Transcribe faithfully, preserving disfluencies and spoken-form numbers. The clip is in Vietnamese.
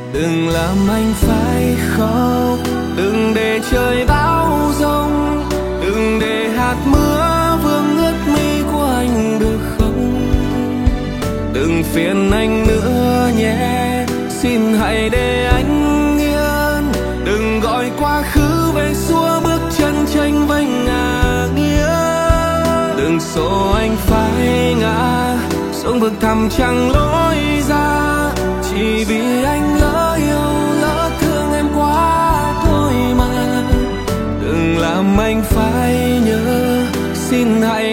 Đừng làm anh phải khóc, đừng để trời bão giông, đừng để hạt mưa vương ướt mi của anh được không? Đừng phiền anh nữa nhé, xin hãy để anh yên. Đừng gọi quá khứ về xua bước chân tranh vênh ngả nghiêng. Đừng số anh phải ngã xuống vực thẳm chẳng lối ra, chỉ vì anh lỡ yêu lỡ thương em quá thôi mà. Đừng làm anh phải nhớ, xin hãy